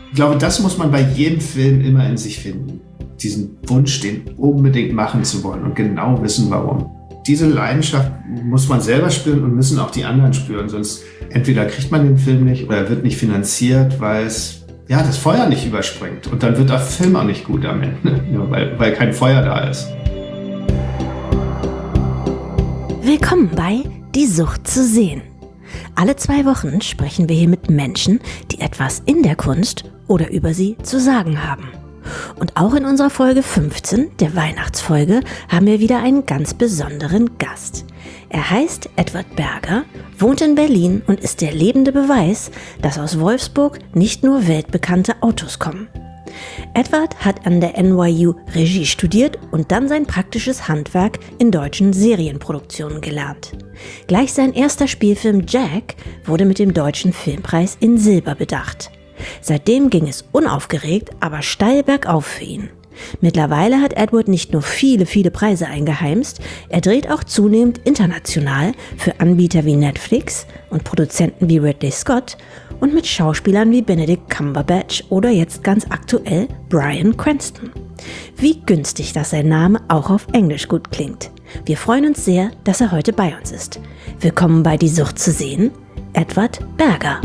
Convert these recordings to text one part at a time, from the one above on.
Ich glaube, das muss man bei jedem Film immer in sich finden. Diesen Wunsch, den unbedingt machen zu wollen und genau wissen, warum. Diese Leidenschaft muss man selber spüren und müssen auch die anderen spüren. Sonst entweder kriegt man den Film nicht oder er wird nicht finanziert, weil es das Feuer nicht überspringt. Und dann wird der Film auch nicht gut am Ende, weil kein Feuer da ist. Willkommen bei Die Sucht zu sehen. Alle 2 Wochen sprechen wir hier mit Menschen, die etwas in der Kunst oder über sie zu sagen haben. Und auch in unserer Folge 15, der Weihnachtsfolge, haben wir wieder einen ganz besonderen Gast. Er heißt Edward Berger, wohnt in Berlin und ist der lebende Beweis, dass aus Wolfsburg nicht nur weltbekannte Autos kommen. Edward hat an der NYU Regie studiert und dann sein praktisches Handwerk in deutschen Serienproduktionen gelernt. Gleich sein erster Spielfilm Jack wurde mit dem Deutschen Filmpreis in Silber bedacht. Seitdem ging es unaufgeregt, aber steil bergauf für ihn. Mittlerweile hat Edward nicht nur viele Preise eingeheimst, er dreht auch zunehmend international für Anbieter wie Netflix und Produzenten wie Ridley Scott und mit Schauspielern wie Benedict Cumberbatch oder jetzt ganz aktuell Bryan Cranston. Wie günstig, dass sein Name auch auf Englisch gut klingt. Wir freuen uns sehr, dass er heute bei uns ist. Willkommen bei Die Sucht zu sehen, Edward Berger.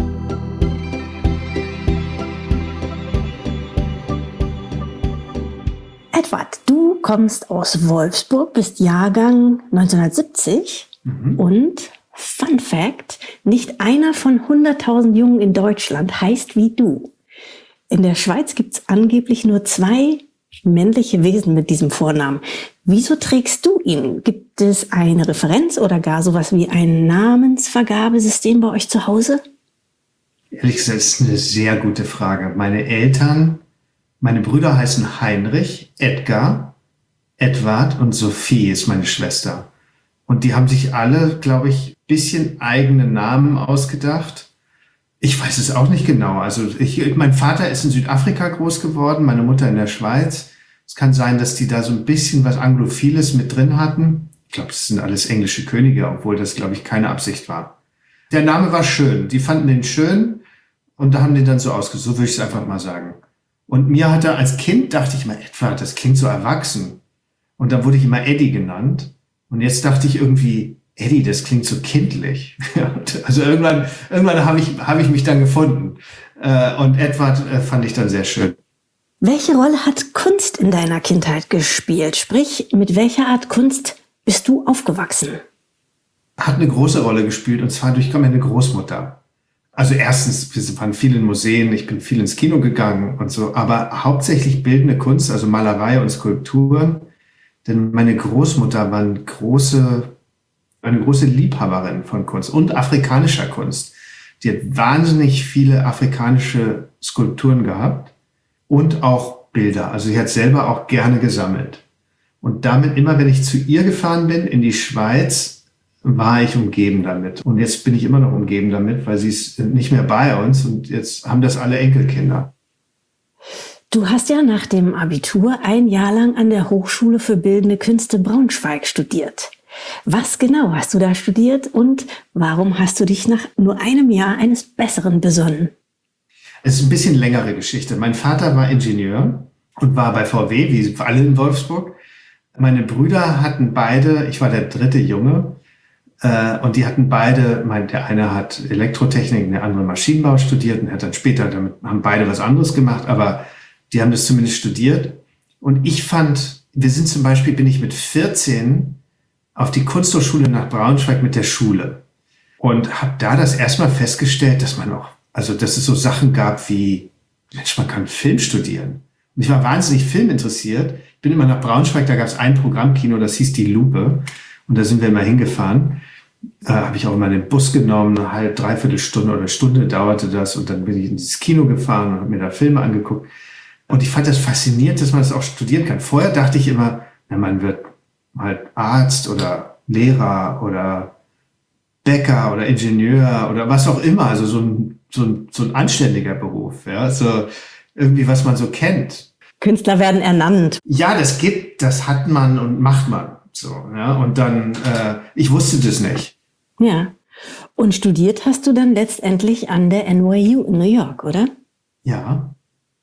Edward, du kommst aus Wolfsburg, bist Jahrgang 1970 und Fun Fact, nicht einer von 100.000 Jungen in Deutschland heißt wie du. In der Schweiz gibt es angeblich nur 2 männliche Wesen mit diesem Vornamen. Wieso trägst du ihn? Gibt es eine Referenz oder gar sowas wie ein Namensvergabesystem bei euch zu Hause? Ehrlich gesagt, das ist eine sehr gute Frage. Meine Brüder heißen Heinrich, Edgar, Edward und Sophie ist meine Schwester. Und die haben sich alle, glaube ich, ein bisschen eigene Namen ausgedacht. Ich weiß es auch nicht genau. Also mein Vater ist in Südafrika groß geworden, meine Mutter in der Schweiz. Es kann sein, dass die da so ein bisschen was Anglophiles mit drin hatten. Ich glaube, das sind alles englische Könige, obwohl das, glaube ich, keine Absicht war. Der Name war schön. Die fanden den schön und da haben die dann so ausgesucht. So würde ich es einfach mal sagen. Und als Kind dachte ich mal, Edward, das klingt so erwachsen. Und dann wurde ich immer Eddie genannt. Und jetzt dachte ich irgendwie, Eddie, das klingt so kindlich. Also irgendwann habe ich mich dann gefunden. Und Edward fand ich dann sehr schön. Welche Rolle hat Kunst in deiner Kindheit gespielt? Sprich, mit welcher Art Kunst bist du aufgewachsen? Hat eine große Rolle gespielt, und zwar durch meine Großmutter. Also erstens, wir waren viel in Museen, ich bin viel ins Kino gegangen und so, aber hauptsächlich bildende Kunst, also Malerei und Skulpturen. Denn meine Großmutter war eine große Liebhaberin von Kunst und afrikanischer Kunst. Die hat wahnsinnig viele afrikanische Skulpturen gehabt und auch Bilder. Also sie hat selber auch gerne gesammelt. Und damit, immer wenn ich zu ihr gefahren bin in die Schweiz, war ich umgeben damit. Und jetzt bin ich immer noch umgeben damit, weil sie ist nicht mehr bei uns und jetzt haben das alle Enkelkinder. Du hast ja nach dem Abitur 1 Jahr lang an der Hochschule für Bildende Künste Braunschweig studiert. Was genau hast du da studiert und warum hast du dich nach nur einem Jahr eines Besseren besonnen? Es ist ein bisschen längere Geschichte. Mein Vater war Ingenieur und war bei VW, wie alle in Wolfsburg. Meine Brüder hatten beide, ich war der 3. Junge, und die hatten beide, der eine hat Elektrotechnik, der andere Maschinenbau studiert und hat dann später, haben beide was anderes gemacht, aber die haben das zumindest studiert. Und ich bin ich mit 14 auf die Kunsthochschule nach Braunschweig mit der Schule und habe da das erstmal festgestellt, dass es so Sachen gab wie, Mensch, man kann Film studieren. Und ich war wahnsinnig filminteressiert. Bin immer nach Braunschweig, da gab es ein Programmkino, das hieß Die Lupe. Und da sind wir immer hingefahren. Habe ich auch immer den Bus genommen, eine halbe, dreiviertel Stunde oder Stunde dauerte das. Und dann bin ich in dieses Kino gefahren und habe mir da Filme angeguckt. Und ich fand das faszinierend, dass man das auch studieren kann. Vorher dachte ich immer, man wird halt Arzt oder Lehrer oder Bäcker oder Ingenieur oder was auch immer. Also so ein anständiger Beruf. Ja, so irgendwie, was man so kennt. Künstler werden ernannt. Ja, das hat man und macht man. So, ja, und dann, ich wusste das nicht. Ja. Und studiert hast du dann letztendlich an der NYU in New York, oder? Ja,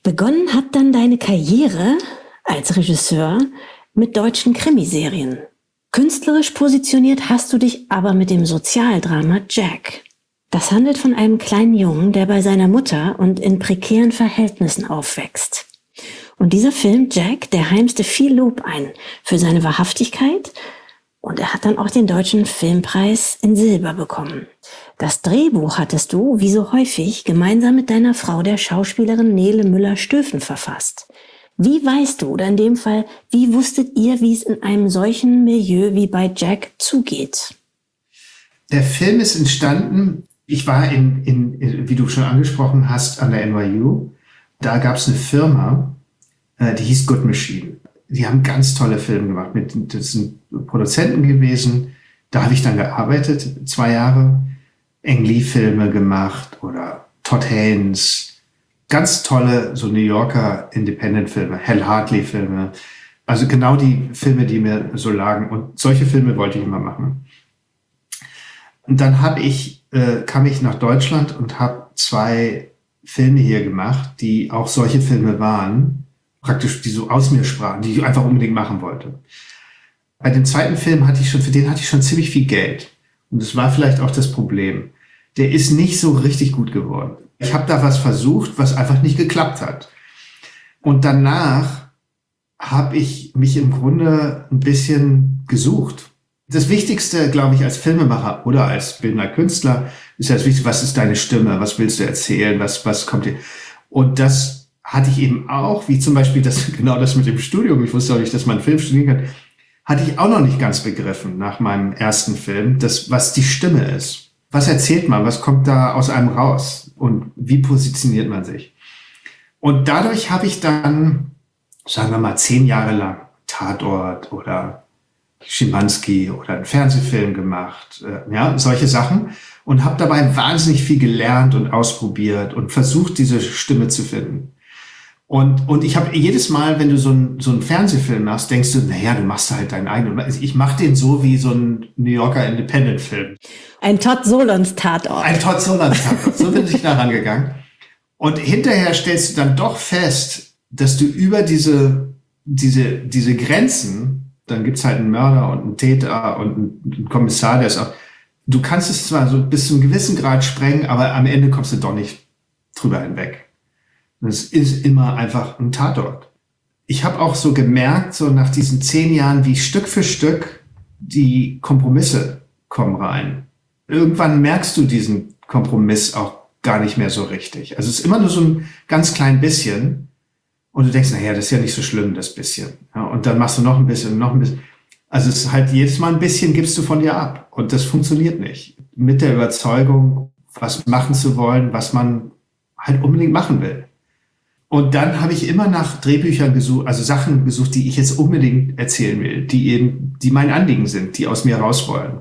Begonnen hat dann deine Karriere als Regisseur mit deutschen Krimiserien. Künstlerisch positioniert hast du dich aber mit dem Sozialdrama Jack. Das handelt von einem kleinen Jungen, der bei seiner Mutter und in prekären Verhältnissen aufwächst. Und dieser Film Jack, der heimste viel Lob ein für seine Wahrhaftigkeit, und er hat dann auch den Deutschen Filmpreis in Silber bekommen. Das Drehbuch hattest du, wie so häufig, gemeinsam mit deiner Frau, der Schauspielerin Nele Müller-Stöfen, verfasst. Wie weißt du, oder in dem Fall, wie wusstet ihr, wie es in einem solchen Milieu wie bei Jack zugeht? Der Film ist entstanden, ich war wie du schon angesprochen hast, an der NYU. Da gab es eine Firma, die hieß Good Machine. Die haben ganz tolle Filme gemacht. Das sind Produzenten gewesen. Da habe ich dann gearbeitet, 2 Jahre. Ang Lee-Filme gemacht oder Todd Haynes. Ganz tolle, so New Yorker Independent-Filme, Hal Hartley-Filme. Also genau die Filme, die mir so lagen. Und solche Filme wollte ich immer machen. Und dann kam ich nach Deutschland und habe 2 Filme hier gemacht, die auch solche Filme waren. Praktisch, die so aus mir sprachen, die ich einfach unbedingt machen wollte. Bei dem zweiten Film für den hatte ich schon ziemlich viel Geld. Und das war vielleicht auch das Problem. Der ist nicht so richtig gut geworden. Ich habe da was versucht, was einfach nicht geklappt hat. Und danach habe ich mich im Grunde ein bisschen gesucht. Das Wichtigste, glaube ich, als Filmemacher oder als bildender Künstler ist ja das Wichtigste, was ist deine Stimme, was willst du erzählen, was kommt dir. Und das hatte ich eben auch, wie zum Beispiel genau das mit dem Studium. Ich wusste auch nicht, dass man Film studieren kann. Hatte ich auch noch nicht ganz begriffen nach meinem ersten Film, was die Stimme ist. Was erzählt man? Was kommt da aus einem raus? Und wie positioniert man sich? Und dadurch habe ich dann, sagen wir mal, 10 Jahre lang Tatort oder Schimanski oder einen Fernsehfilm gemacht, solche Sachen. Und habe dabei wahnsinnig viel gelernt und ausprobiert und versucht, diese Stimme zu finden. Und ich habe jedes Mal, wenn du so einen Fernsehfilm machst, denkst du, naja, du machst halt deinen eigenen. Ich mache den so wie so ein New Yorker Independent-Film. Ein Todd Solondz Tatort. Ein Todd Solondz Tatort. So bin ich da rangegangen. Und hinterher stellst du dann doch fest, dass du über diese Grenzen, dann gibt's halt einen Mörder und einen Täter und einen Kommissar, der ist auch, du kannst es zwar so bis zu einem gewissen Grad sprengen, aber am Ende kommst du doch nicht drüber hinweg. Es ist immer einfach ein Tatort. Ich habe auch so gemerkt, so nach diesen 10 Jahren, wie Stück für Stück die Kompromisse kommen rein. Irgendwann merkst du diesen Kompromiss auch gar nicht mehr so richtig. Also es ist immer nur so ein ganz klein bisschen. Und du denkst, naja, das ist ja nicht so schlimm, das bisschen. Ja, und dann machst du noch ein bisschen, noch ein bisschen. Also es ist halt jedes Mal ein bisschen gibst du von dir ab. Und das funktioniert nicht. Mit der Überzeugung, was machen zu wollen, was man halt unbedingt machen will. Und dann habe ich immer nach Drehbüchern gesucht, also Sachen gesucht, die ich jetzt unbedingt erzählen will, die mein Anliegen sind, die aus mir raus wollen.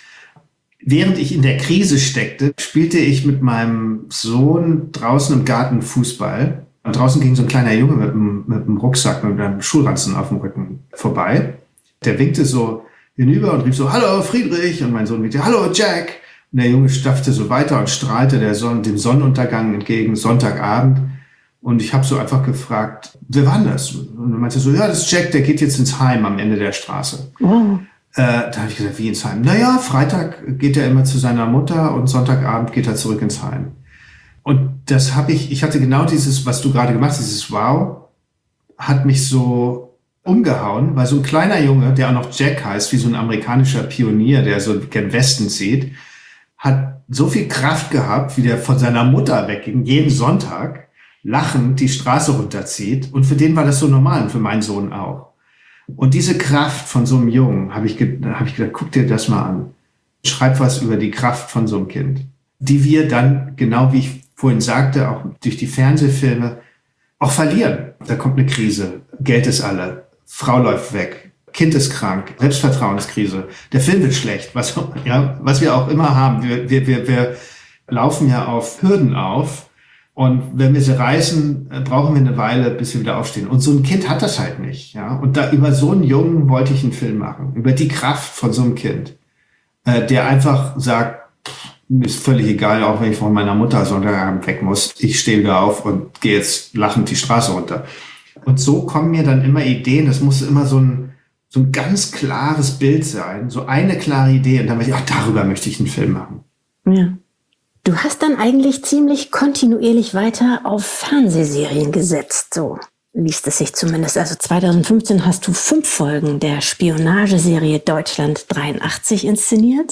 Während ich in der Krise steckte, spielte ich mit meinem Sohn draußen im Garten Fußball. Und draußen ging so ein kleiner Junge mit einem Rucksack, mit einem Schulranzen auf dem Rücken vorbei. Der winkte so hinüber und rief so, hallo Friedrich. Und mein Sohn winkte, hallo Jack. Und der Junge stapfte so weiter und strahlte dem Sonnenuntergang entgegen, Sonntagabend. Und ich habe so einfach gefragt, wer war das? Und er meinte so, ja, das ist Jack, der geht jetzt ins Heim am Ende der Straße. Oh. Da habe ich gesagt, wie ins Heim? Naja, Freitag geht er immer zu seiner Mutter und Sonntagabend geht er zurück ins Heim. Und das ich hatte genau dieses, was du gerade gemacht hast, dieses Wow, hat mich so umgehauen, weil so ein kleiner Junge, der auch noch Jack heißt, wie so ein amerikanischer Pionier, der so gen Westen zieht, hat so viel Kraft gehabt, wie der von seiner Mutter wegging, jeden Sonntag, lachend die Straße runterzieht. Und für den war das so normal und für meinen Sohn auch. Und diese Kraft von so einem Jungen, habe ich gedacht, guck dir das mal an. Schreib was über die Kraft von so einem Kind. Die wir dann, genau wie ich vorhin sagte, auch durch die Fernsehfilme auch verlieren. Da kommt eine Krise, Geld ist alle, Frau läuft weg, Kind ist krank, Selbstvertrauenskrise, der Film wird schlecht, was wir auch immer haben. Wir laufen ja auf Hürden auf. Und wenn wir sie reißen, brauchen wir eine Weile, bis wir wieder aufstehen. Und so ein Kind hat das halt nicht. Ja? Und da über so einen Jungen wollte ich einen Film machen. Über die Kraft von so einem Kind. Der einfach sagt, Mir ist völlig egal, auch wenn ich von meiner Mutter Sonntagabend weg muss. Ich stehe wieder auf und gehe jetzt lachend die Straße runter. Und so kommen mir dann immer Ideen. Das muss immer so ein ganz klares Bild sein, so eine klare Idee. Und dann möchte ich, darüber möchte ich einen Film machen. Ja. Du hast dann eigentlich ziemlich kontinuierlich weiter auf Fernsehserien gesetzt, so liest es sich zumindest. Also 2015 hast du 5 Folgen der Spionageserie Deutschland 83 inszeniert.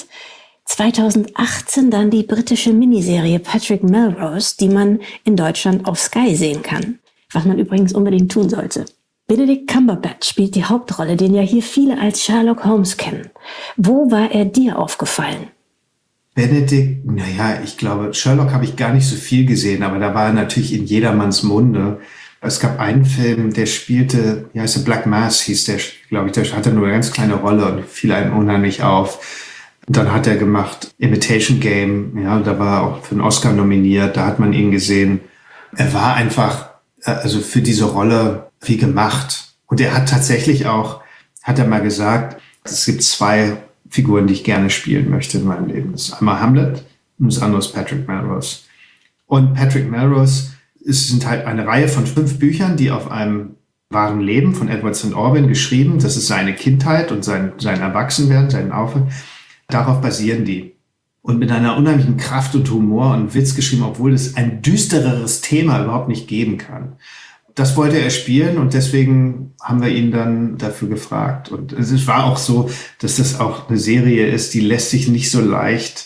2018 dann die britische Miniserie Patrick Melrose, die man in Deutschland auf Sky sehen kann. Was man übrigens unbedingt tun sollte. Benedict Cumberbatch spielt die Hauptrolle, den ja hier viele als Sherlock Holmes kennen. Wo war er dir aufgefallen? Benedict, ich glaube, Sherlock habe ich gar nicht so viel gesehen, aber da war er natürlich in jedermanns Munde. Es gab einen Film, der spielte, Black Mass hieß der, glaube ich, der hatte nur eine ganz kleine Rolle und fiel einem unheimlich auf. Und dann hat er gemacht Imitation Game, da war er auch für einen Oscar nominiert, da hat man ihn gesehen. Er war einfach, also für diese Rolle wie gemacht. Und er hat tatsächlich auch, hat er mal gesagt, es gibt 2 Figuren, die ich gerne spielen möchte in meinem Leben. Das ist einmal Hamlet und das andere ist Patrick Melrose. Und Patrick Melrose sind halt eine Reihe von 5 Büchern, die auf einem wahren Leben von Edward St. Aubyn geschrieben. Das ist seine Kindheit und sein Erwachsenwerden, sein Aufwachsen. Darauf basieren die. Und mit einer unheimlichen Kraft und Humor und Witz geschrieben, obwohl es ein düstereres Thema überhaupt nicht geben kann. Das wollte er spielen und deswegen haben wir ihn dann dafür gefragt. Und es war auch so, dass das auch eine Serie ist, die lässt sich nicht so leicht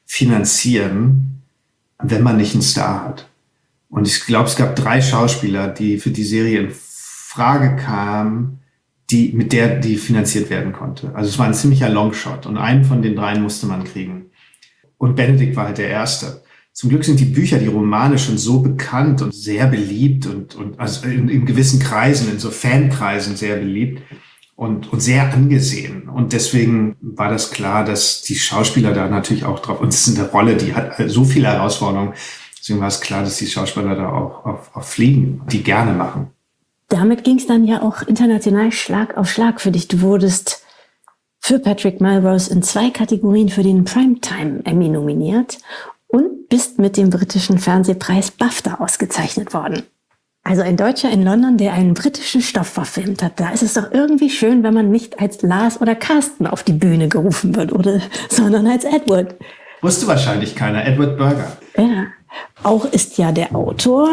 finanzieren, wenn man nicht einen Star hat. Und ich glaube, es gab 3 Schauspieler, die für die Serie in Frage kamen, mit der die finanziert werden konnte. Also es war ein ziemlicher Longshot und einen von den 3 musste man kriegen. Und Benedict war halt der Erste. Zum Glück sind die Bücher, die Romane schon so bekannt und sehr beliebt und also in gewissen Kreisen, in so Fankreisen sehr beliebt und sehr angesehen. Und deswegen war das klar, dass die Schauspieler da natürlich auch drauf, und es ist eine Rolle, die hat so viele Herausforderungen. Deswegen war es klar, dass die Schauspieler da auch auf fliegen, die gerne machen. Damit ging es dann ja auch international Schlag auf Schlag für dich. Du wurdest für Patrick Melrose in 2 Kategorien für den Primetime Emmy nominiert und bist mit dem britischen Fernsehpreis BAFTA ausgezeichnet worden. Also ein Deutscher in London, der einen britischen Stoff verfilmt hat. Da ist es doch irgendwie schön, wenn man nicht als Lars oder Carsten auf die Bühne gerufen wird, sondern als Edward. Wusste wahrscheinlich keiner, Edward Berger. Ja, auch ist ja der Autor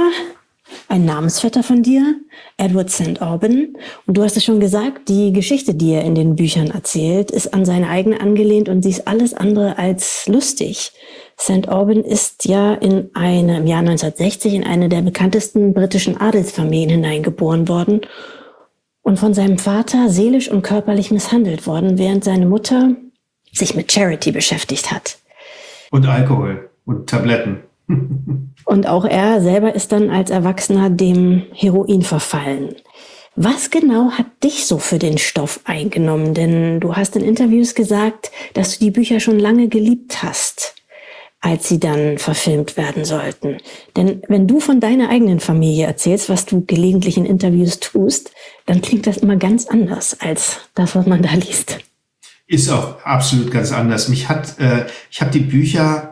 ein Namensvetter von dir, Edward St. Aubyn. Und du hast es schon gesagt, die Geschichte, die er in den Büchern erzählt, ist an seine eigene angelehnt und sie ist alles andere als lustig. St. Aubyn ist ja im Jahr 1960 in eine der bekanntesten britischen Adelsfamilien hineingeboren worden und von seinem Vater seelisch und körperlich misshandelt worden, während seine Mutter sich mit Charity beschäftigt hat. Und Alkohol und Tabletten. Und auch er selber ist dann als Erwachsener dem Heroin verfallen. Was genau hat dich so für den Stoff eingenommen? Denn du hast in Interviews gesagt, dass du die Bücher schon lange geliebt hast, als sie dann verfilmt werden sollten. Denn wenn du von deiner eigenen Familie erzählst, was du gelegentlich in Interviews tust, dann klingt das immer ganz anders als das, was man da liest. Ist auch absolut ganz anders. Ich habe die Bücher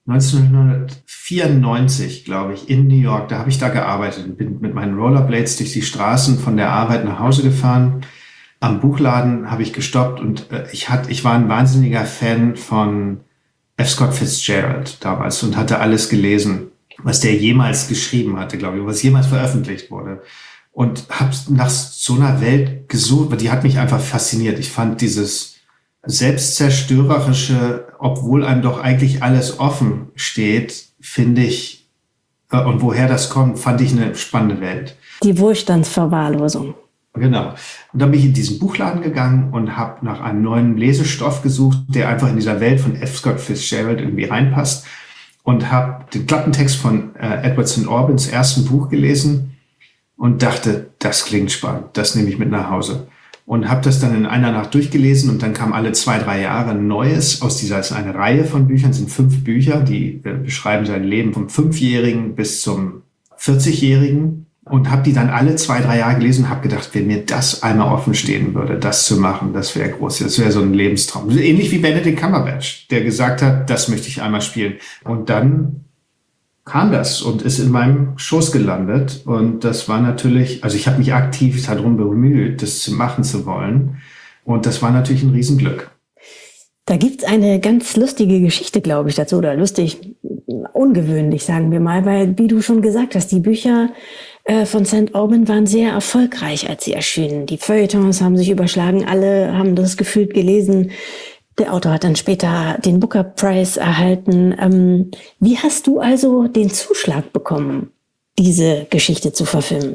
1994, glaube ich, in New York, da habe ich da gearbeitet und bin mit meinen Rollerblades durch die Straßen von der Arbeit nach Hause gefahren. Am Buchladen habe ich gestoppt und ich war ein wahnsinniger Fan von F. Scott Fitzgerald damals und hatte alles gelesen, was der jemals geschrieben hatte, glaube ich, was jemals veröffentlicht wurde. Und habe nach so einer Welt gesucht, weil die hat mich einfach fasziniert. Ich fand dieses selbstzerstörerische, obwohl einem doch eigentlich alles offen steht, finde ich, und woher das kommt, fand ich eine spannende Welt. Die Wohlstandsverwahrlosung. Genau. Und dann bin ich in diesen Buchladen gegangen und habe nach einem neuen Lesestoff gesucht, der einfach in dieser Welt von F. Scott Fitzgerald irgendwie reinpasst und habe den Klappentext von Edward St. Aubyns ersten Buch gelesen und dachte, das klingt spannend, das nehme ich mit nach Hause. Und habe das dann in einer Nacht durchgelesen und dann kam alle 2-3 Jahre ein Neues aus dieser, ist eine Reihe von Büchern, sind 5 Bücher, die beschreiben sein Leben vom 5-Jährigen bis zum 40-Jährigen. Und habe die dann alle 2-3 Jahre gelesen und habe gedacht, wenn mir das einmal offen stehen würde, das zu machen, das wäre groß. Das wäre so ein Lebenstraum. Ähnlich wie Benedict Cumberbatch, der gesagt hat, das möchte ich einmal spielen. Und dann kam das und ist in meinem Schoß gelandet. Und das war natürlich, also ich habe mich aktiv darum bemüht, das zu machen zu wollen. Und das war natürlich ein Riesenglück. Da gibt's eine ganz lustige Geschichte, glaube ich, dazu. Oder lustig, ungewöhnlich, sagen wir mal. Weil, wie du schon gesagt hast, die Bücher von St. Aubyn waren sehr erfolgreich, als sie erschienen. Die Feuilletons haben sich überschlagen, alle haben das gefühlt gelesen. Der Autor hat dann später den Booker Prize erhalten. Wie hast du also den Zuschlag bekommen, diese Geschichte zu verfilmen?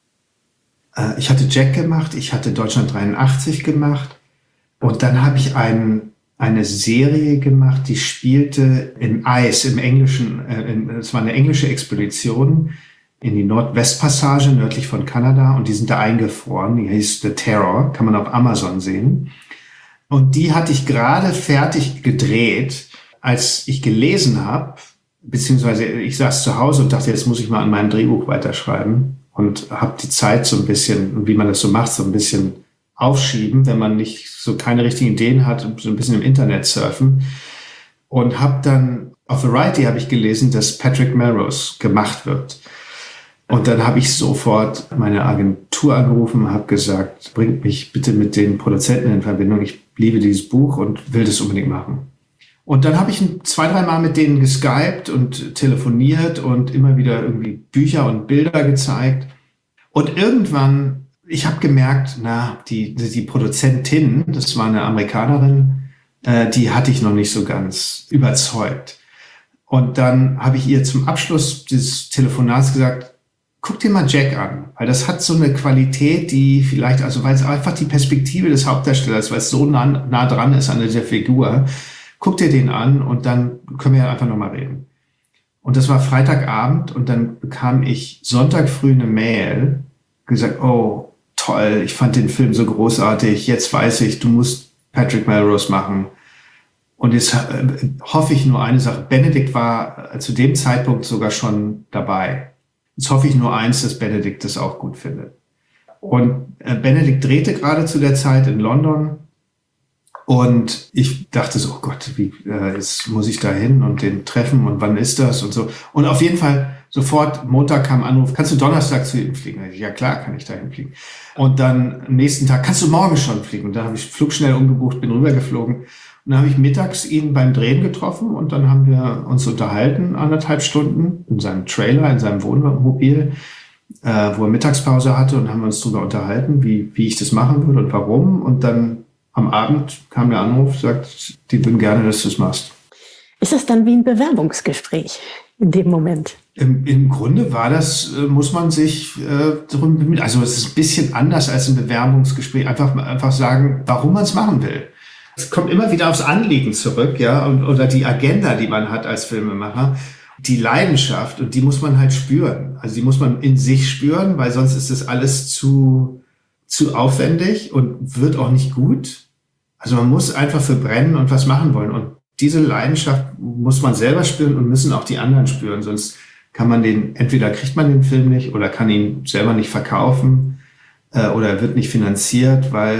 Ich hatte Jack gemacht, ich hatte Deutschland 83 gemacht und dann habe ich eine Serie gemacht, die spielte im Eis, im Englischen. Es war eine englische Expedition in die Nordwestpassage nördlich von Kanada und die sind da eingefroren. Die hieß The Terror, kann man auf Amazon sehen. Und die hatte ich gerade fertig gedreht, als ich gelesen habe, beziehungsweise ich saß zu Hause und dachte, jetzt muss ich mal an meinem Drehbuch weiterschreiben und habe die Zeit so ein bisschen, wie man das so macht, so ein bisschen aufschieben, wenn man nicht so keine richtigen Ideen hat, so ein bisschen im Internet surfen. Und habe dann auf Variety habe ich gelesen, dass Patrick Melrose gemacht wird. Und dann habe ich sofort meine Agentur angerufen und habe gesagt, bringt mich bitte mit den Produzenten in Verbindung. Ich liebe dieses Buch und will das unbedingt machen. Und dann habe ich 2-3 Mal mit denen geskypt und telefoniert und immer wieder irgendwie Bücher und Bilder gezeigt. Und irgendwann, ich habe gemerkt, die Produzentin, das war eine Amerikanerin, die hatte ich noch nicht so ganz überzeugt. Und dann habe ich ihr zum Abschluss des Telefonats gesagt, guck dir mal Jack an, weil das hat so eine Qualität, die vielleicht, also weil es einfach die Perspektive des Hauptdarstellers, weil es so nah dran ist an der Figur, guck dir den an und dann können wir ja einfach nochmal reden. Und das war Freitagabend und dann bekam ich Sonntag früh eine Mail, gesagt, oh, toll, ich fand den Film so großartig, jetzt weiß ich, du musst Patrick Melrose machen. Und jetzt hoffe ich nur eine Sache, Benedict war zu dem Zeitpunkt sogar schon dabei. Jetzt hoffe ich nur eins, dass Benedict das auch gut findet. Und Benedict drehte gerade zu der Zeit in London. Und ich dachte so, oh Gott, jetzt muss ich da hin und den treffen und wann ist das und so. Und auf jeden Fall sofort, Montag kam Anruf, kannst du Donnerstag zu ihm fliegen? Ja klar, kann ich da hinfliegen. Und dann am nächsten Tag, kannst du morgen schon fliegen? Und dann habe ich Flug schnell umgebucht, bin rübergeflogen. Und dann habe ich mittags ihn beim Drehen getroffen und dann haben wir uns unterhalten, 1,5 Stunden in seinem Trailer, in seinem Wohnmobil, wo er Mittagspause hatte und haben uns darüber unterhalten, wie ich das machen würde und warum. Und dann am Abend kam der Anruf, sagt, die würden gerne, dass du es machst. Ist das dann wie ein Bewerbungsgespräch in dem Moment? Im Grunde war das, muss man sich darum bemühen. Also es ist ein bisschen anders als ein Bewerbungsgespräch. Einfach sagen, warum man es machen will. Es kommt immer wieder aufs Anliegen zurück, ja, oder die Agenda, die man hat als Filmemacher. Die Leidenschaft, und die muss man halt spüren. Also die muss man in sich spüren, weil sonst ist das alles zu aufwendig und wird auch nicht gut. Also man muss einfach für brennen und was machen wollen. Und diese Leidenschaft muss man selber spüren und müssen auch die anderen spüren. Sonst kann man entweder kriegt man den Film nicht oder kann ihn selber nicht verkaufen oder er wird nicht finanziert, weil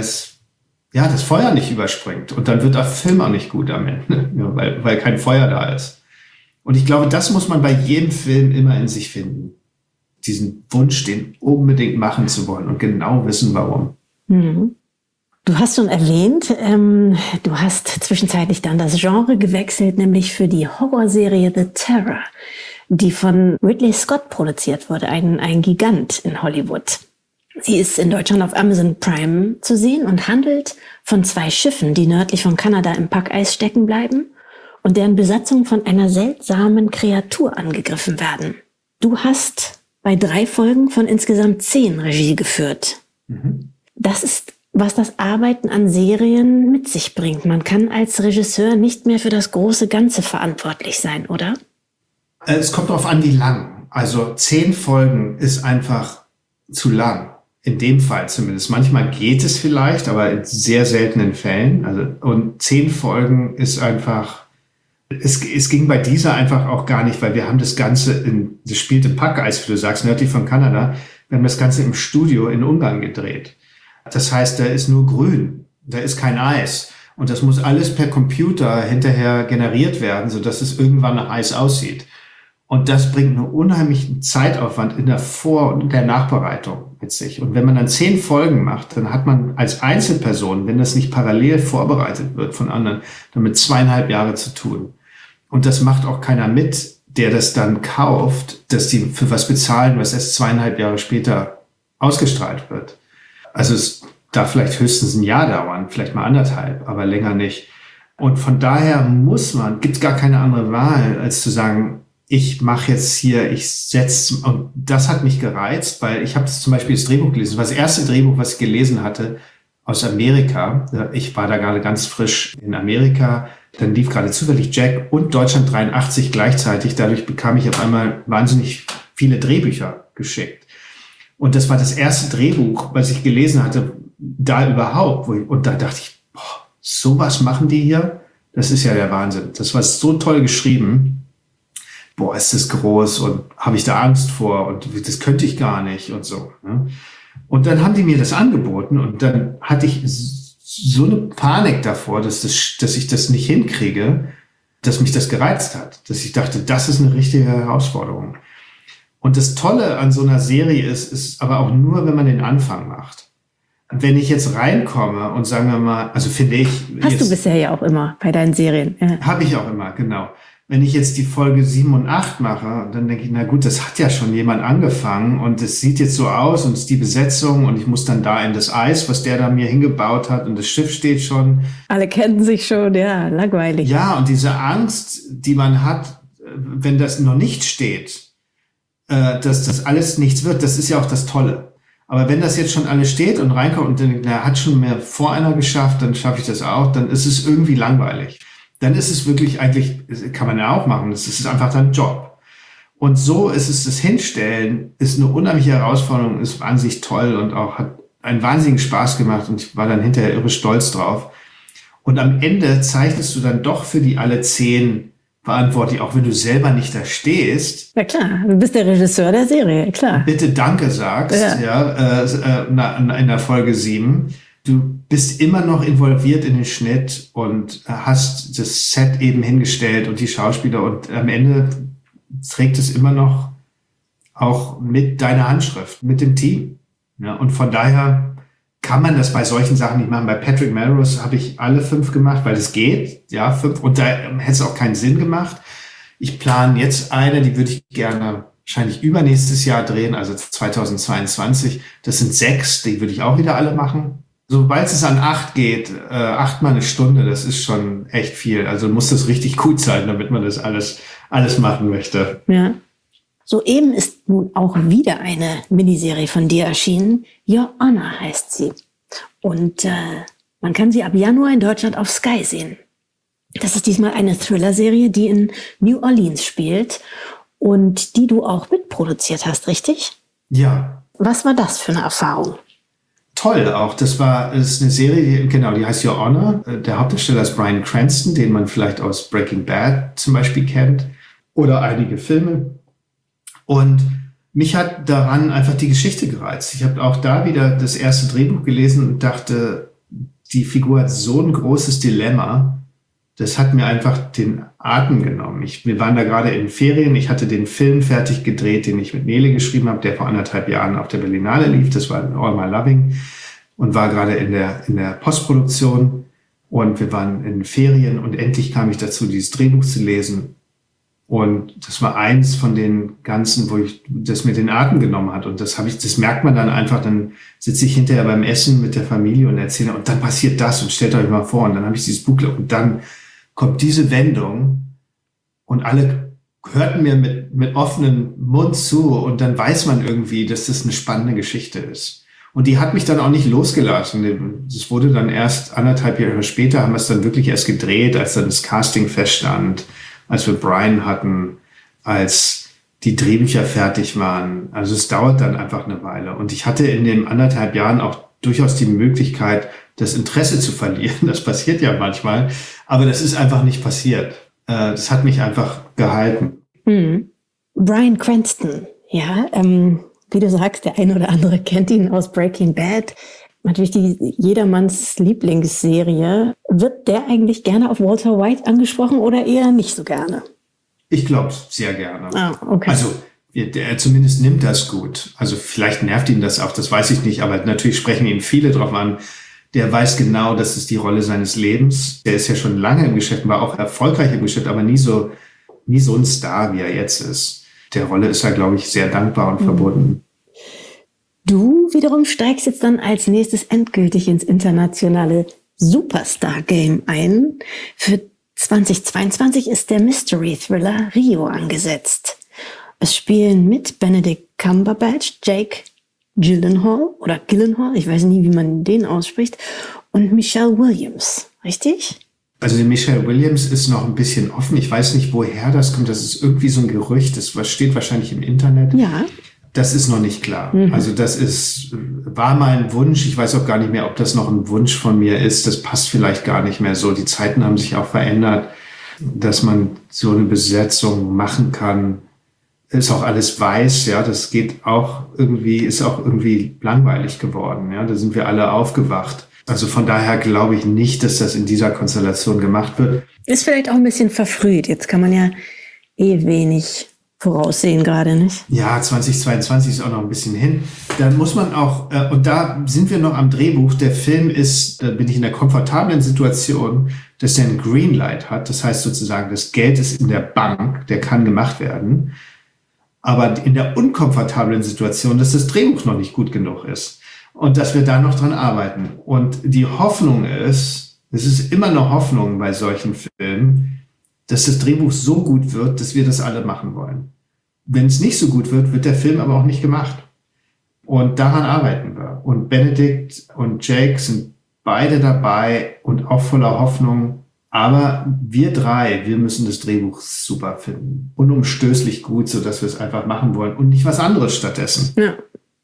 das Feuer nicht überspringt. Und dann wird der Film auch nicht gut am Ende, weil kein Feuer da ist. Und ich glaube, das muss man bei jedem Film immer in sich finden. Diesen Wunsch, den unbedingt machen zu wollen und genau wissen, warum. Mhm. Du hast schon erwähnt, du hast zwischenzeitlich dann das Genre gewechselt, nämlich für die Horrorserie The Terror, die von Ridley Scott produziert wurde, ein Gigant in Hollywood. Sie ist in Deutschland auf Amazon Prime zu sehen und handelt von 2 Schiffen, die nördlich von Kanada im Packeis stecken bleiben und deren Besatzung von einer seltsamen Kreatur angegriffen werden. Du hast bei 3 Folgen von insgesamt 10 Regie geführt. Mhm. Das ist, was das Arbeiten an Serien mit sich bringt. Man kann als Regisseur nicht mehr für das große Ganze verantwortlich sein, oder? Es kommt darauf an, wie lang. Also 10 Folgen ist einfach zu lang. In dem Fall zumindest. Manchmal geht es vielleicht, aber in sehr seltenen Fällen. Und 10 Folgen ist einfach, es ging bei dieser einfach auch gar nicht, weil wir haben das Ganze das spielt im Packeis, wie du sagst, nördlich von Kanada. Wir haben das Ganze im Studio in Ungarn gedreht. Das heißt, da ist nur grün, da ist kein Eis. Und das muss alles per Computer hinterher generiert werden, sodass es irgendwann nach Eis aussieht. Und das bringt einen unheimlichen Zeitaufwand in der Vor- und der Nachbereitung mit sich. Und wenn man dann 10 Folgen macht, dann hat man als Einzelperson, wenn das nicht parallel vorbereitet wird von anderen, damit 2,5 Jahre zu tun. Und das macht auch keiner mit, der das dann kauft, dass die für was bezahlen, was erst 2,5 Jahre später ausgestrahlt wird. Also es darf vielleicht höchstens ein Jahr dauern, vielleicht mal 1,5, aber länger nicht. Und von daher gibt es gar keine andere Wahl, als zu sagen, ich mache jetzt hier, ich setze, und das hat mich gereizt, weil ich habe zum Beispiel das Drehbuch gelesen. Das war das erste Drehbuch, was ich gelesen hatte aus Amerika. Ich war da gerade ganz frisch in Amerika. Dann lief gerade zufällig Jack und Deutschland 83 gleichzeitig. Dadurch bekam ich auf einmal wahnsinnig viele Drehbücher geschickt. Und das war das erste Drehbuch, was ich gelesen hatte, da überhaupt. Und da dachte ich, boah, sowas machen die hier? Das ist ja der Wahnsinn. Das war so toll geschrieben. Boah, ist das groß und habe ich da Angst vor und das könnte ich gar nicht und so. Ne? Und dann haben die mir das angeboten und dann hatte ich so eine Panik davor, dass ich das nicht hinkriege, dass mich das gereizt hat. Dass ich dachte, das ist eine richtige Herausforderung. Und das Tolle an so einer Serie ist aber auch nur, wenn man den Anfang macht. Wenn ich jetzt reinkomme und sagen wir mal, also finde ich... Hast du bisher ja auch immer bei deinen Serien. Ja. Habe ich auch immer, genau. Wenn ich jetzt die Folge 7 und 8 mache, dann denke ich, na gut, das hat ja schon jemand angefangen und es sieht jetzt so aus und es ist die Besetzung und ich muss dann da in das Eis, was der da mir hingebaut hat und das Schiff steht schon. Alle kennen sich schon, ja, langweilig. Ja, und diese Angst, die man hat, wenn das noch nicht steht, dass das alles nichts wird, das ist ja auch das Tolle. Aber wenn das jetzt schon alles steht und reinkommt und dann, na, hat schon mehr vor einer geschafft, dann schaffe ich das auch, dann ist es irgendwie langweilig. Dann ist es wirklich eigentlich, kann man ja auch machen, das ist einfach dann Job. Und so ist es, das Hinstellen ist eine unheimliche Herausforderung, ist wahnsinnig toll und auch hat einen wahnsinnigen Spaß gemacht und ich war dann hinterher irre stolz drauf. Und am Ende zeichnest du dann doch für die alle 10 verantwortlich, auch wenn du selber nicht da stehst. Ja klar, du bist der Regisseur der Serie, klar. Bitte Danke sagst, in der Folge 7. Du bist immer noch involviert in den Schnitt und hast das Set eben hingestellt und die Schauspieler und am Ende trägt es immer noch auch mit deiner Handschrift, mit dem Team. Ja, und von daher kann man das bei solchen Sachen nicht machen. Bei Patrick Melrose habe ich alle 5 gemacht, weil es geht. Ja, 5. Und da hätte es auch keinen Sinn gemacht. Ich plane jetzt eine, die würde ich gerne wahrscheinlich übernächstes Jahr drehen, also 2022. Das sind 6, die würde ich auch wieder alle machen. Sobald es an 8 geht, 8 mal eine Stunde, das ist schon echt viel. Also muss das richtig gut sein, damit man das alles machen möchte. Ja. Soeben ist nun auch wieder eine Miniserie von dir erschienen. Your Honor heißt sie. Und man kann sie ab Januar in Deutschland auf Sky sehen. Das ist diesmal eine Thriller-Serie, die in New Orleans spielt und die du auch mitproduziert hast, richtig? Ja. Was war das für eine Erfahrung? Toll auch. Das ist eine Serie, die heißt Your Honor. Der Hauptdarsteller ist Bryan Cranston, den man vielleicht aus Breaking Bad zum Beispiel kennt oder einige Filme. Und mich hat daran einfach die Geschichte gereizt. Ich habe auch da wieder das erste Drehbuch gelesen und dachte, die Figur hat so ein großes Dilemma. Das hat mir einfach den Atem genommen. Wir waren da gerade in Ferien. Ich hatte den Film fertig gedreht, den ich mit Nele geschrieben habe, der vor 1,5 Jahren auf der Berlinale lief. Das war All My Loving und war gerade in der Postproduktion. Und wir waren in Ferien und endlich kam ich dazu, dieses Drehbuch zu lesen. Und das war eins von den ganzen, das mir den Atem genommen hat. Und das merkt man dann einfach, dann sitze ich hinterher beim Essen mit der Familie und erzähle, und dann passiert das und stellt euch mal vor. Und dann habe ich dieses Buch und dann kommt diese Wendung und alle hörten mir mit offenem Mund zu und dann weiß man irgendwie, dass das eine spannende Geschichte ist. Und die hat mich dann auch nicht losgelassen. Das wurde dann erst 1,5 Jahre später, haben wir es dann wirklich erst gedreht, als dann das Casting feststand, als wir Bryan hatten, als die Drehbücher fertig waren. Also es dauert dann einfach eine Weile. Und ich hatte in den 1,5 Jahren auch durchaus die Möglichkeit, das Interesse zu verlieren. Das passiert ja manchmal. Aber das ist einfach nicht passiert. Das hat mich einfach gehalten. Bryan Cranston, ja. Wie du sagst, der eine oder andere kennt ihn aus Breaking Bad. Natürlich jedermanns Lieblingsserie. Wird der eigentlich gerne auf Walter White angesprochen oder eher nicht so gerne? Ich glaube sehr gerne. Okay. Also er zumindest nimmt das gut. Also vielleicht nervt ihn das auch, das weiß ich nicht, aber natürlich sprechen ihn viele drauf an. Der weiß genau, das ist die Rolle seines Lebens. Der ist ja schon lange im Geschäft, war auch erfolgreich im Geschäft, aber nie so ein Star, wie er jetzt ist. Der Rolle ist er, glaube ich, sehr dankbar und verbunden. Du wiederum steigst jetzt dann als nächstes endgültig ins internationale Superstar-Game ein. Für 2022 ist der Mystery-Thriller Rio angesetzt. Es spielen mit Benedict Cumberbatch, Jake Gyllenhaal, ich weiß nie, wie man den ausspricht, und Michelle Williams, richtig? Also die Michelle Williams ist noch ein bisschen offen. Ich weiß nicht, woher das kommt. Das ist irgendwie so ein Gerücht. Das steht wahrscheinlich im Internet. Ja. Das ist noch nicht klar. Also war mal ein Wunsch. Ich weiß auch gar nicht mehr, ob das noch ein Wunsch von mir ist. Das passt vielleicht gar nicht mehr so. Die Zeiten haben sich auch verändert, dass man so eine Besetzung machen kann. Ist auch alles weiß, ja. Das ist auch irgendwie langweilig geworden, ja. Da sind wir alle aufgewacht. Also von daher glaube ich nicht, dass das in dieser Konstellation gemacht wird. Ist vielleicht auch ein bisschen verfrüht. Jetzt kann man ja wenig voraussehen gerade, nicht? Ja, 2022 ist auch noch ein bisschen hin. Dann muss man auch, und da sind wir noch am Drehbuch, der Film da bin ich in der komfortablen Situation, dass er ein Greenlight hat. Das heißt sozusagen, das Geld ist in der Bank, der kann gemacht werden. Aber in der unkomfortablen Situation, dass das Drehbuch noch nicht gut genug ist. Und dass wir da noch dran arbeiten. Und die Hoffnung ist, es ist immer eine Hoffnung bei solchen Filmen, dass das Drehbuch so gut wird, dass wir das alle machen wollen. Wenn es nicht so gut wird, wird der Film aber auch nicht gemacht. Und daran arbeiten wir. Und Benedict und Jake sind beide dabei und auch voller Hoffnung. Aber wir müssen das Drehbuch super finden. Unumstößlich gut, sodass wir es einfach machen wollen und nicht was anderes stattdessen. Ja.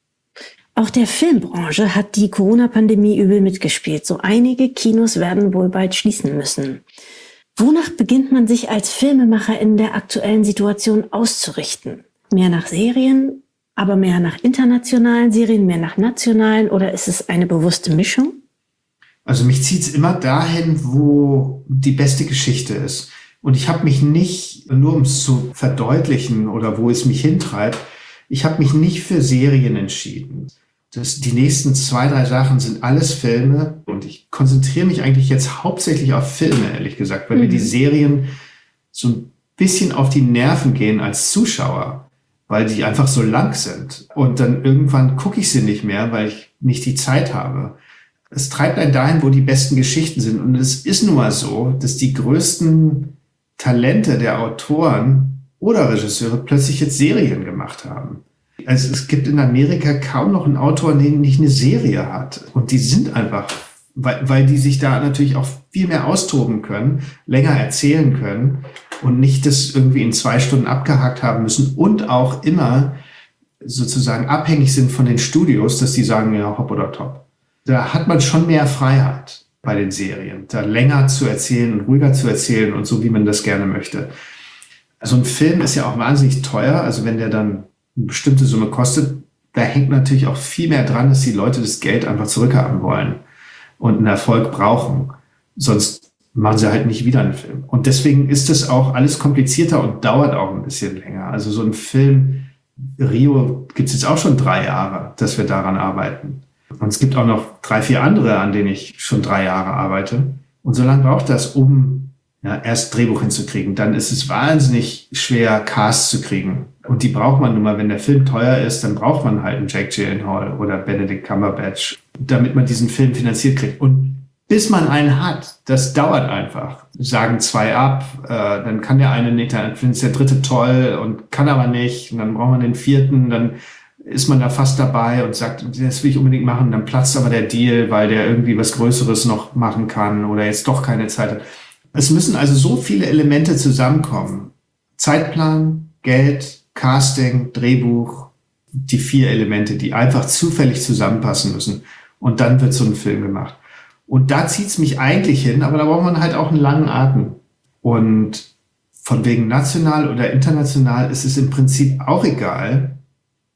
Auch der Filmbranche hat die Corona-Pandemie übel mitgespielt. So einige Kinos werden wohl bald schließen müssen. Wonach beginnt man sich als Filmemacher in der aktuellen Situation auszurichten? Mehr nach Serien, aber mehr nach internationalen Serien, mehr nach nationalen, oder ist es eine bewusste Mischung? Also mich zieht's immer dahin, wo die beste Geschichte ist. Und ich habe mich nicht, nur um es zu verdeutlichen oder wo es mich hintreibt, ich habe mich nicht für Serien entschieden. Die nächsten 2, 3 Sachen sind alles Filme und ich konzentriere mich eigentlich jetzt hauptsächlich auf Filme, ehrlich gesagt, weil mir die Serien so ein bisschen auf die Nerven gehen als Zuschauer, weil die einfach so lang sind. Und dann irgendwann gucke ich sie nicht mehr, weil ich nicht die Zeit habe. Es treibt einen dahin, wo die besten Geschichten sind. Und es ist nun mal so, dass die größten Talente der Autoren oder Regisseure plötzlich jetzt Serien gemacht haben. Also es gibt in Amerika kaum noch einen Autor, der nicht eine Serie hat. Und die sind einfach, weil die sich da natürlich auch viel mehr austoben können, länger erzählen können und nicht das irgendwie in 2 Stunden abgehakt haben müssen und auch immer sozusagen abhängig sind von den Studios, dass die sagen, ja, hopp oder top. Da hat man schon mehr Freiheit bei den Serien, da länger zu erzählen und ruhiger zu erzählen und so, wie man das gerne möchte. Also ein Film ist ja auch wahnsinnig teuer, also wenn der dann eine bestimmte Summe kostet, da hängt natürlich auch viel mehr dran, dass die Leute das Geld einfach zurückhaben wollen und einen Erfolg brauchen. Sonst machen sie halt nicht wieder einen Film. Und deswegen ist das auch alles komplizierter und dauert auch ein bisschen länger. Also so ein Film, Rio, gibt es jetzt auch schon 3 Jahre, dass wir daran arbeiten. Und es gibt auch noch 3, 4 andere, an denen ich schon 3 Jahre arbeite. Und so lange braucht das, um erst Drehbuch hinzukriegen. Dann ist es wahnsinnig schwer, Cast zu kriegen. Und die braucht man nun mal, wenn der Film teuer ist, dann braucht man halt einen Jake Gyllenhaal oder Benedict Cumberbatch, damit man diesen Film finanziert kriegt. Und bis man einen hat, das dauert einfach. Sagen 2 ab, dann kann der eine nicht, dann findet der 3. toll und kann aber nicht. Und dann braucht man den 4., dann ist man da fast dabei und sagt, das will ich unbedingt machen. Dann platzt aber der Deal, weil der irgendwie was Größeres noch machen kann oder jetzt doch keine Zeit hat. Es müssen also so viele Elemente zusammenkommen. Zeitplan, Geld, Casting, Drehbuch, die 4 Elemente, die einfach zufällig zusammenpassen müssen. Und dann wird so ein Film gemacht. Und da zieht's mich eigentlich hin, aber da braucht man halt auch einen langen Atem. Und von wegen national oder international ist es im Prinzip auch egal,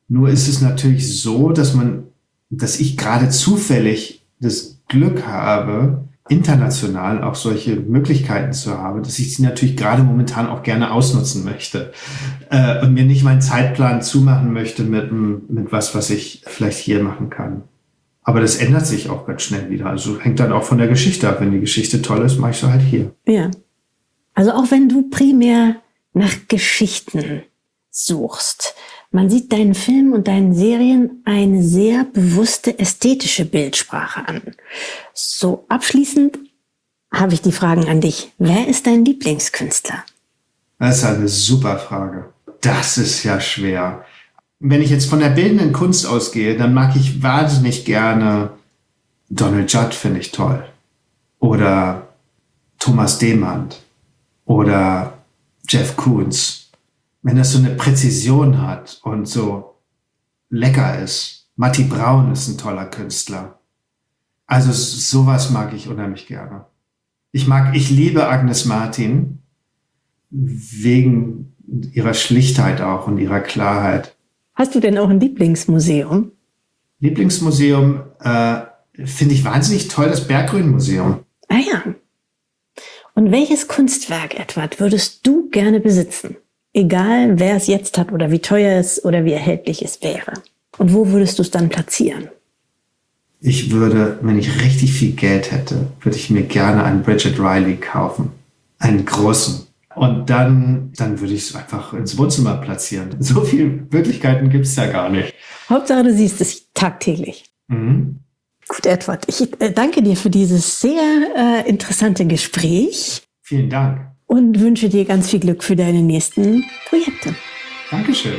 Nur ist es natürlich so, dass ich gerade zufällig das Glück habe, international auch solche Möglichkeiten zu haben, dass ich sie natürlich gerade momentan auch gerne ausnutzen möchte und mir nicht meinen Zeitplan zumachen möchte mit was ich vielleicht hier machen kann. Aber das ändert sich auch ganz schnell wieder. Also hängt dann auch von der Geschichte ab. Wenn die Geschichte toll ist, mache ich sie halt hier. Ja. Also auch wenn du primär nach Geschichten suchst, man sieht deinen Filmen und deinen Serien eine sehr bewusste ästhetische Bildsprache an. So abschließend habe ich die Fragen an dich. Wer ist dein Lieblingskünstler? Das ist eine super Frage. Das ist ja schwer. Wenn ich jetzt von der bildenden Kunst ausgehe, dann mag ich wahnsinnig gerne Donald Judd, finde ich toll. Oder Thomas Demand. Oder Jeff Koons. Wenn das so eine Präzision hat und so lecker ist. Matti Braun ist ein toller Künstler. Also sowas mag ich unheimlich gerne. Ich liebe Agnes Martin wegen ihrer Schlichtheit auch und ihrer Klarheit. Hast du denn auch ein Lieblingsmuseum? Lieblingsmuseum finde ich wahnsinnig toll, das Berggruen-Museum. Ah ja. Und welches Kunstwerk, Edward, würdest du gerne besitzen? Egal, wer es jetzt hat oder wie teuer es oder wie erhältlich es wäre. Und wo würdest du es dann platzieren? Ich würde, wenn ich richtig viel Geld hätte, würde ich mir gerne einen Bridget Riley kaufen. Einen großen. Und dann würde ich es einfach ins Wohnzimmer platzieren. So viele Möglichkeiten gibt es ja gar nicht. Hauptsache, du siehst es tagtäglich. Mhm. Gut, Edward, ich danke dir für dieses sehr interessante Gespräch. Vielen Dank. Und wünsche dir ganz viel Glück für deine nächsten Projekte. Dankeschön.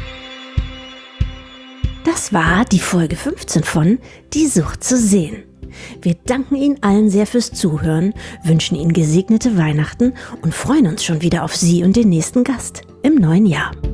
Das war die Folge 15 von Die Sucht zu sehen. Wir danken Ihnen allen sehr fürs Zuhören, wünschen Ihnen gesegnete Weihnachten und freuen uns schon wieder auf Sie und den nächsten Gast im neuen Jahr.